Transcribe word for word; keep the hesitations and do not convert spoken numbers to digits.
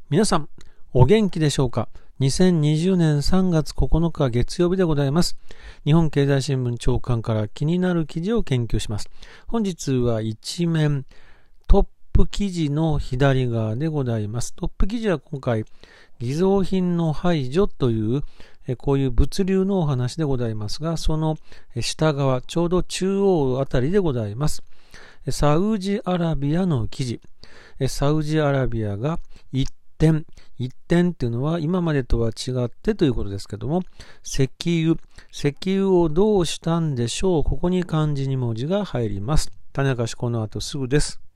皆さん、お元気でしょうか？にせんにじゅうねんさんがつここのか月曜日でございます。日本経済新聞長官から気になる記事を研究します。本日は一面トップ記事の左側でございます。トップ記事は今回、偽造品の排除という、こういう物流のお話でございますが、その下側、ちょうど中央あたりでございます。サウジアラビアの記事。サウジアラビアが一点、一点っていうのは今までとは違ってということですけども、石油、石油をどうしたんでしょう。ここに漢字に文字が入ります。種明かしこの後すぐです。